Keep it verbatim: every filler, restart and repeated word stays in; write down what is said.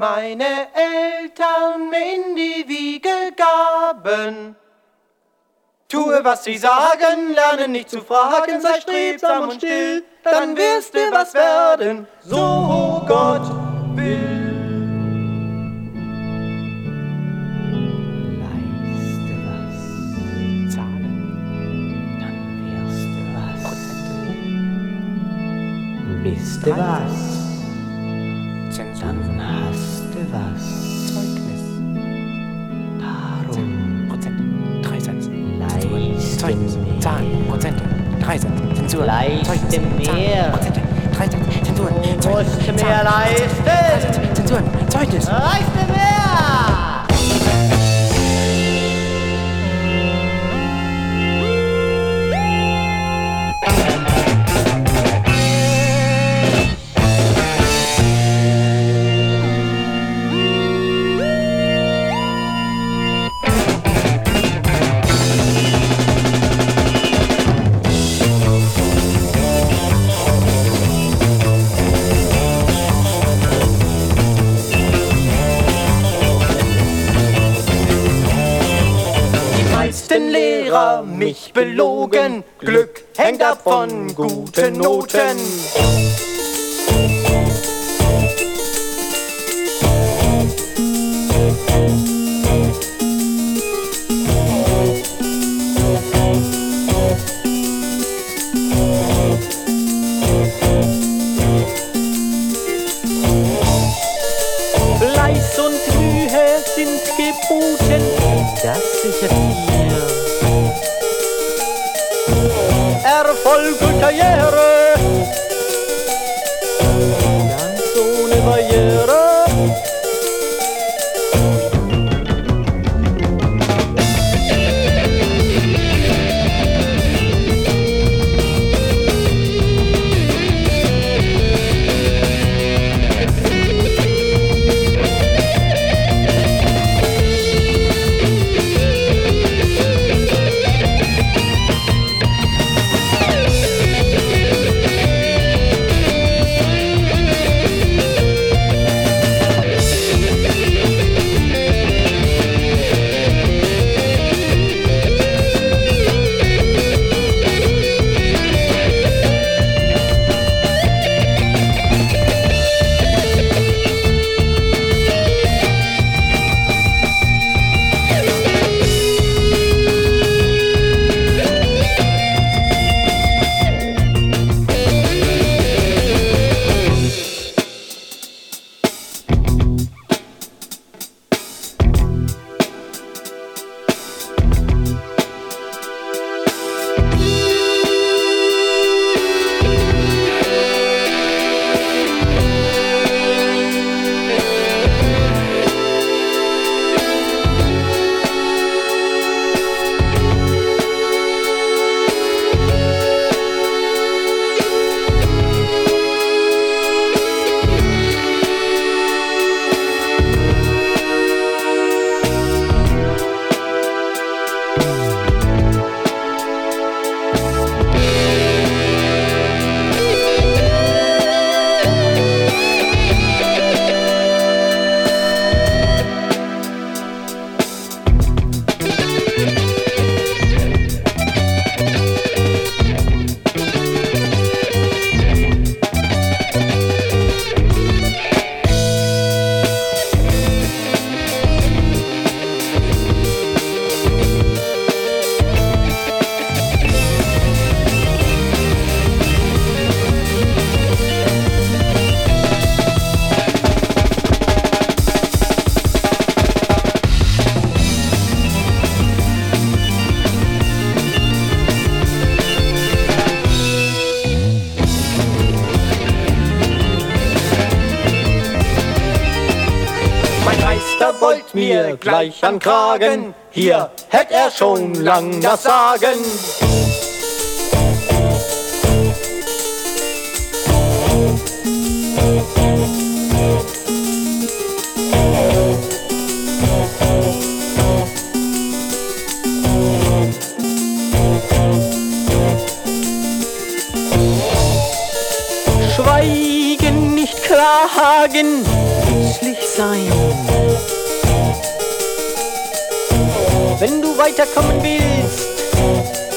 meine Eltern mir in die Wiege gaben. Tue, was sie sagen, lerne nicht zu fragen, sei strebsam und still, dann wirst du was werden, so Gott will. Leiste was, Zahlen, dann wirst du was. Prozente. Bist du was, dann hast du was. Zeugnis. Darum Prozente. Dreisatz. leiste Zeugnis. mehr. Zahlen. Prozente. Dreisatz. Zensur. Leiste Zeugnis. mehr. Zahlen. Prozente. Dreisatz. Zensuren. Du Zeugnis. musst mehr Zahlen. leisten. Dreisatz. Zensuren. Zeugnis. Leiste mehr. Lehrer mich belogen, Glück hängt ab von guten Noten. Fleiß und Mühe sind geboten, das sichert mir Erfolg und Karriere, ganz ohne Barriere. Wollt mir gleich an Kragen, hier hätt er schon lang das Sagen. Schweigen, nicht klagen, nützlich sein. Wenn du weiterkommen willst,